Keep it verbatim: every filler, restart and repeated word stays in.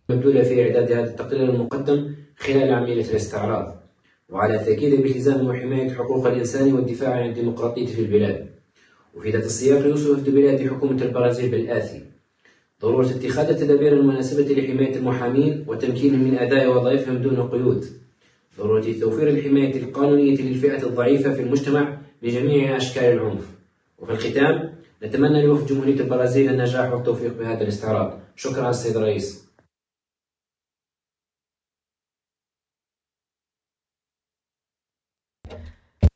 مبذولة في إعداد هذا التقرير المقدم خلال عملية الاستعراض، وعلى التأكيد بالتزام وحماية حقوق الإنسان والدفاع عن الديمقراطية في البلاد. وفي ذات السياق يوصي وفد بلاد حكومة البرازيل بالآتي: ضرورة اتخاذ التدابير المناسبة لحماية المحامين وتمكينهم من أداء وظائفهم دون قيود. ضرورة توفير الحماية القانونية للفئة الضعيفة في المجتمع بجميع أشكال العنف. وفي الختام نتمنى لوفد جمهورية البرازيل النجاح والتوفيق بهذا الاستعراض. شكرا السيد الرئيس.